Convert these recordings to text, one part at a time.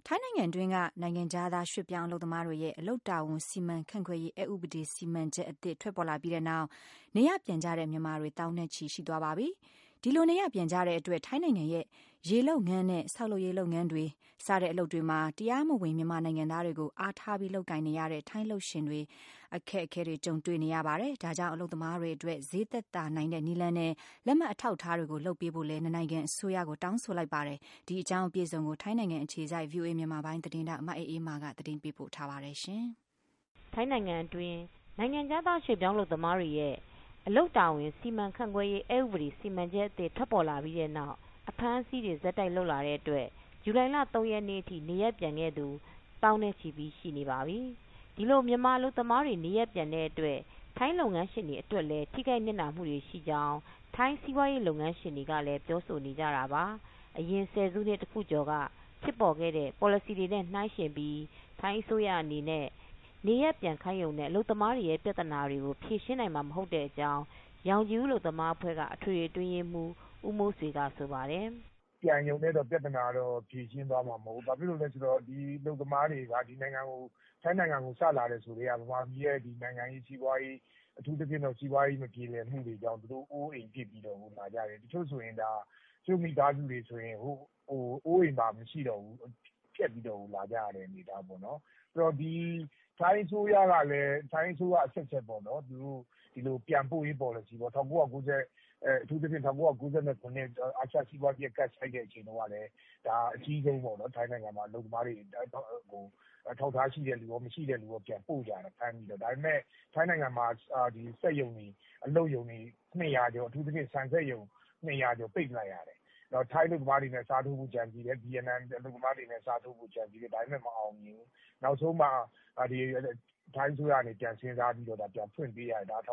ထိုင်းနိုင်ငံတွင်းကနိုင်ငံခြားသားရွှေ့ပြောင်းအလုပ်သမားတွေရဲ့အလုပ်တာဝန်စီမံခန့်ခွဲရေးအက်ဥပဒေစီမံချက်အသစ်ထွက်ပေါ်လာပြီးတဲ့နောက်နေရပ်ပြန်ကြတဲ့မြန်မာတွေသောင်းနဲ့ချီရှိသွားပါပြီ။ဒီလိုနေရပ်ပြန်ကြတဲ့အတွက်ထိုင်းနိုင်ငံရဲ့ရေလုပ်ငန်းနဲ့ဆောက်လုပ်ရေးလုပ်ငန်းတွေစတဲ့အလုပ်တွေမှာတရားမဝင်မြန်မာနိုင်ငံသားတွေကိုအားထားပြီးလုပ်ကိုင်နေရတဲ့ထိုင်းလုပ်ရှင်တွေအခက်အခဲတွေကြုံတွေ့နေရပါတယ်။ဒါကြောင့်အလုပ်သမားတွေအတွက်ဈေးသက်သာနိုင်တဲ့နည်းလမ်းနဲ့လက်မှတ်အထောက်အထားတွေကိုလုပ်ပေးဖို့လည်းနိုင်ငံအစိုးရကိုတောင်းဆိုလိုက်ပါတယ်။ဒီအကြောင်းအပြည့်အစုံကိုထိုင်းနိုင်ငံအခြေစိုက် VOA မြန်မာပိုင်းသတင်းထောက်မအေးအေးမာကသတင်းပေးပို့ထားပါတယ်။ထိုင်းနိုင်ငံအတွင်းနိုင်ငံခြားသားရွှေ့ပြောင်းအလုပ်သမားတွေရဲ့အလုပ်တာဝန်စီမံခန့်ခွဲရေးအက်ဥပဒေစီမံချက်အသစ်ထွက်ပေါ်လာပြီးတဲ့နောက်အဖမ်းအဆီးတွေဆက်တိုက်လုပ်လာတဲ့အတွက်ဇူလိုင်လ 3 ရက်နေ့အထိနေရပ်ပြန်ခဲ့သူသောင်းနဲ့ချီပြီးရှိနေပါပြီ။ဒီလိုမြန်မာအလုပ်သမားတွေနေရပ်ပြန်တဲ့အတွက်ထိုင်းလုပ်ငန်းရှင်တွေအတွက်လည်းထိခိုက်နစ်နာမှုတွေရှိကြောင်းထိုင်းစီးပွားရေးလုပ်ငန်းရှင်တွေကလည်းပြောဆိုနေကြတာပါ။အရင်ဆယ်စုနှစ်တခုကျော်ကဖြစ်ပေါ်ခဲ့တဲ့ပေါ်လစီတွေနဲ့နှိုင်းယှဉ်ပြီးထိုင်းအစိုးရအနေနဲ့နေရပ်ပြန်ခိုင်းရုံနဲ့အလုပ်သမားတွေရဲ့ပြဿနာတွေကိုဖြေရှင်းနိုင်မှာမဟုတ်တဲ့အကြောင်းရောင်ခြည်ဦးအလုပ်သမားအဖွဲ့ကအထွေထွေအတွင်းရေးမှူးဦးမိုးဆွေကဆိုပါတယ်။ "ပြန်ရုံနဲ့တော့ပြဿနာတော့ဖြေရှင်းသွားမှာမဟုတ်ဘူး။ဘာဖြစ်လို့လဲဆိုတော့ဒီအလုပ်သမားတွေကဒီနိုင်ငံကိုထိုင်းနိုင်ငံကိုစလာတယ်ဆိုကတည်းကမြန်မာပြည်ရဲ့ဒီနိုင်ငံရေးစီးပွားရေးအထူးသဖြင့်တော့စီးပွားရေးမပြေလည်မှုတွေကြောင့်သူတို့အိုးအိမ်ပစ်ပြီးတော့လာကြတယ်။တချို့ဆိုရင်တချို့မိသားစုတွေဆိုရင်အိုးအိမ်ပါမရှိတော့ဘူးဖျက်ပြီးတော့လာကြရတဲ့အနေအထားပေါ့နော်။ဆိုတော့ဒီထိုင်းအစိုးရကလည်းထိုင်းအစိုးရအဆက်ဆက်ပေါ့နော်သူတို့ဒီလိုပြန်ပို့ရေးပေါ်လစီပေါ့အထူးသဖြင့်1992ခုနှစ်အာရှစီးပွားရေးကတ်ဆိုင်တဲ့အချိန်တုန်းကလည်းဒါအကြီးဆုံးပေါ့နော်ထိုင်းနိုင်ငံမှာအလုပ်သမားတွေဟိုထောက်ထားရှိတဲ့လူရောမရှိတဲ့လူရောပြန်ပို့ကြတာဖမ်းပြီးတော့ဒါပေမဲ့ထိုင်းနိုင်ငံမှာဒီစက်ရုံတွေအလုပ်ရုံတွေ200ကျော်အထူးသဖြင့်ဆန်စက်ရုံ200ကျော်ပိတ်လိုက်ရတယ်။တော့ထိုင်းလူသမားတွေနဲ့စားထိုးဖို့ကြံစည်တယ်ဗီယက်နမ်လူသမားတွေနဲ့စားထိုးဖို့ကြံစည်တယ်ဒါပေမဲ့မအောင်မြင်ဘူး။နောက်ဆုံးမှဒီထိုင်းအစိုးရကနေပြန်စဉ်းစားပြီးတော့ပြန်ဖွင့်ပေးရတယ်ဒါ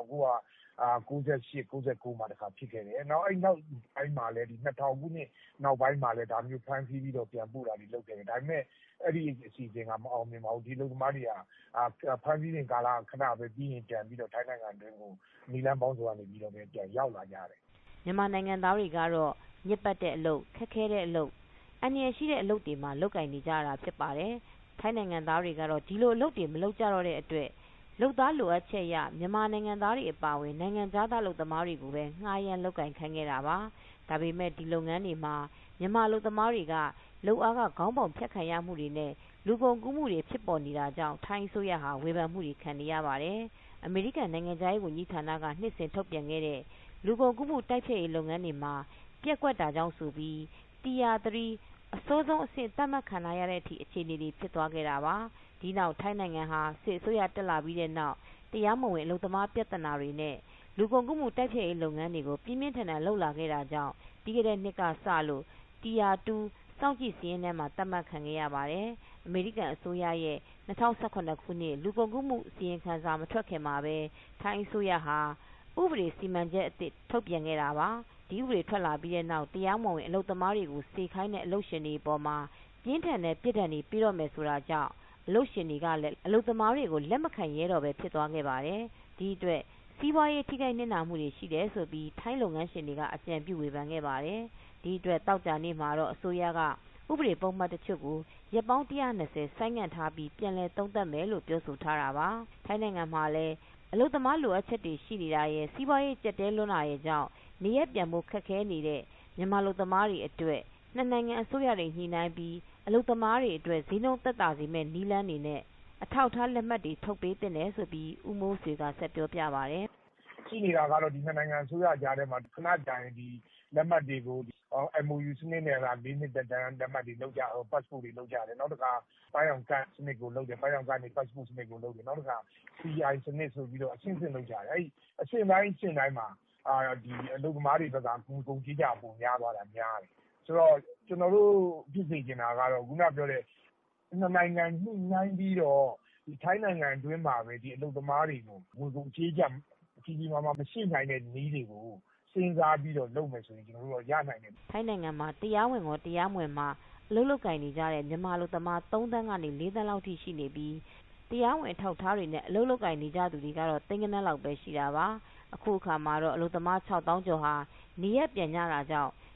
1998 99မှာတခါဖြစ်ခဲ့တယ်။နောက်နောက်ပိုင်းမှာလည်းဒီ2000ခုနှစ်နောက်ပိုင်းမှာလည်းဒါမျိုးဖမ်းဆီးပြီးတော့ပြန်ပို့တာတွေလုပ်ခဲ့တယ်။ဒါပေမဲ့အဲ့ဒီအစီအစဉ်ကမအောင်မြင်ပါဘူး။ဒီလူသမားတွေကဖမ်းဆီးတဲ့ကာလခဏပဲပြီးရင်ပြန်ပြီးတော့ထိုင်းနိုင်ငံတွင်းကိုနီလန်းပေါင်းစုံကနေပြီးတော့ပြန်ရောက်လာကြတယ်။မြန်မာနိုင်ငံသားတွေကတော့ညစ်ပတ်တဲ့အလုပ်ခက်ခဲတဲ့အလုပ်အန္တရာယ်ရှိတဲ့အလုပ်တွေမှာလုပ်ကိုင်နေကြတာဖြစ်ပါတယ်။ထိုင်းနိုင်ငံသားတွေကတော့ဒီလိုအလုပ်တွေမလုပ်ကြတော့တဲ့အတွက်လုပ်သားလိုအပ်ချက်အရမြန်မာနိုင်ငံသားတွေအပါအဝင်နိုင်ငံခြားသားအလုပ်သမားတွေကိုပဲငှားရမ်းလုပ်ကိုင်ခိုင်းခဲ့တာပါ။ဒါပေမဲ့ဒီလုပ်ငန်းတွေမှာမြန်မာအလုပ်သမားတွေကလုပ်အားကခေါင်းပေါင်ဖြတ်ခံရမှုတွေနဲ့လူကုန်ကူးမှုတွေဖြစ်ပေါ်နေတာကြောင့်ထိုင်းအစိုးရဟာဝေဖန်မှုတွေခံနေရပါတယ်။အမေရိကန်နိုင်ငံခြားရေးဝန်ကြီးဌာနကနှစ်စဉ်ထုတ်ပြန်ခဲ့တဲ့လူကုန်ကူးမှုတိုက်ဖျက်ရေးလုပ်ငန်းတွေမှာပျက်ကွက်တာကြောင့်ဆိုပြီး Tier 3 အဆိုးဆုံးအဆင့်သတ်မှတ်ခံရတဲ့အထိအခြေအနေတွေဖြစ်သွားခဲ့တာပါ။ဒီနောက်ထိုင်းနိုင်ငံဟာစစ်အစိုးရတက်လာပြီးတဲ့နောက်တရားမဝင်အလုပ်သမားပြဿနာတွေနဲ့လူကုန်ကူးမှုတိုက်ဖျက်ရေးလုပ်ငန်းတွေကိုပြင်းပြင်းထန်ထန်လုပ်လာခဲ့တာကြောင့်ပြီးခဲ့တဲ့နှစ်ကစလို့ Tier 2 စောင့်ကြည့်စာရင်းထဲမှာသတ်မှတ်ခံခဲ့ရပါတယ်။အမေရိကန်အစိုးရရဲ့2017ခုနှစ်လူကုန်ကူးမှုအစီရင်ခံစာမထွက်ခင်မှာပဲထိုင်းအစိုးရဟာဥပဒေစီမံချက်အသစ်ထုတ်ပြန်ခဲ့တာပါ။ဒီဥပဒေထွက်လာပြီးတဲ့နောက်တရားမဝင်အလုပ်သမားတွေကိုစေခိုင်းတဲ့အလုပ်ရှင်တွေအပေါ်မှာပြင်းထန်တဲ့ပြစ်ဒဏ်တွေပြီးတော့မယ်ဆိုတာကြောင့်အလုပ်ရှင်တွေကလည်းအလုပ်သမားတွေကိုလက်မခံရဲတော့ပဲဖြစ်သွားခဲ့ပါတယ်။ဒီအတွက်စီးပွားရေးထိခိုက်နစ်နာမှုတွေရှိတယ်ဆိုပြီးထိုင်းလုပ်ငန်းရှင်တွေကအကြံပြုဝေဖန်ခဲ့ပါတယ်။ဒီအတွက်သောကြာနေ့မှာတော့အစိုးရကဥပဒေပုံမှန်တချို့ကိုရက်ပေါင်း120ဆိုင်းငံ့ထားပြီးပြန်လည်သုံးသပ်မယ်လို့ပြောဆိုထားတာပါ။ထိုင်းနိုင်ငံမှာလည်းအလုပ်သမားလိုအပ်ချက်တွေရှိနေတာရဲ့စီးပွားရေးကျပ်တဲလွန်းတာရဲ့ကြောင့်နေရပ်ပြန်ဖို့ခက်ခဲနေတဲ့မြန်မာအလုပ်သမားတွေအတွက်နှစ်နိုင်ငံအစိုးရတွေညှိနှိုင်းပြီးအလုပ်သမားတွေအတွက်ဈေးနှုန်းသက်သာစေမယ့်နည်းလမ်းတွေနဲ့အထောက်အထားလက်မှတ်တွေထုတ်ပေးသင့်တယ်ဆိုပြီးဦးမိုးဆွေကဆက်ပြောပြပါတယ်။ရှိနေတာကတော့ဒီနှစ်နိုင်ငံအစိုးရကြားထဲမှာခဏကြာရင်ဒီလက်မှတ်တွေကိုMOU စနစ်နဲ့4နှစ်သက်တမ်းလက်မှတ်တွေလုပ်ကြpassport တွေလုပ်ကြတယ်နောက်တစ်ခါပိုင်းအောင်ကတ်စနစ်ကိုလုပ်တယ်ပိုင်းအောင်ကနေ passport စနစ်ကိုလုပ်တယ်နောက်တစ်ခါ CI စနစ်ဆိုပြီးတော့အဆင့်လုပ်ကြတယ်အဲ့အဆင့်တိုင်းမှာဒီအလုပ်သမားတွေဘက်ကကုန်ကြေးကြပုံများသွားတာများတယ်ဆိုတော့ကျွန်တော်တို့ဖြစ်စေချင်တာကတော့ခုနပြောတဲ့နှစ်နိုင်ငံညှိနှိုင်းပြီးတော့ဒီထိုင်းနိုင်ငံအတွင်းမှာပဲဒီအလုပ်သမားတွေကိုငွေကုန်ကြေးကြကြီးမားမားမရှိနိုင်တဲ့နည်းတွေကိုစဉ်းစားပြီးတော့လုပ်မယ်ဆိုရင်ကျွန်တော်တို့ရနိုင်တယ်ထိုင်းနိုင်ငံမှာတရားဝင်ရောတရားမဝင်မှာအလုပ်လုပ်ကိုင်နေကြတဲ့မြန်မာအလုပ်သမား3သန်းကနေ4သန်းလောက်ထိရှိနေပြီးတရားဝင်ထောက်ထားတွေနဲ့အလုပ်လုပ်ကိုင်နေကြသူတွေကတော့သိန်းဂဏန်းလောက်ပဲရှိတာပါအခုအခါမှာတော့အလုပ်သမား6သောင်းကျော်ဟာနေရပ်ပြန်ကြတာကြောင့်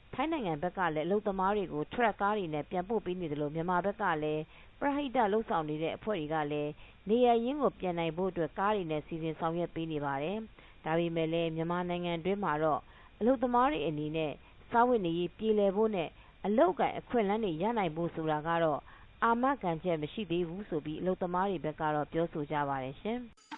ထိုင်းနိုင်ငံဘက်ကလည်းအလုပ်သမားတွေကိုထရက်ကားတွေနဲ့ပြန်ပို့ပေးနေသလိုမြန်မာဘက်ကလည်းပရဟိတလုပ်ဆောင်နေတဲ့အဖွဲ့တွေကလည်းနေရရင်းကိုပြန်နိုင်ဖို့အတွက်ကားတွေနဲ့စီစဉ်ဆောင်ရွက်ပေးနေပါတယ်။ဒါပေမဲ့လည်းမြန်မာနိုင်ငံတွင်းမှာတော့အလုပ်သမားတွေအနေနဲ့စားဝတ်နေရေးပြေလည်ဖို့နဲ့အလုပ်အကိုင်အခွင့်အလမ်းတွေရနိုင်ဖို့ဆိုတာကတော့အာမခံချက်မရှိသေးဘူးဆိုပြီးအလုပ်သမားတွေဘက်ကတော့ပြောဆိုကြပါတယ်ရှင်။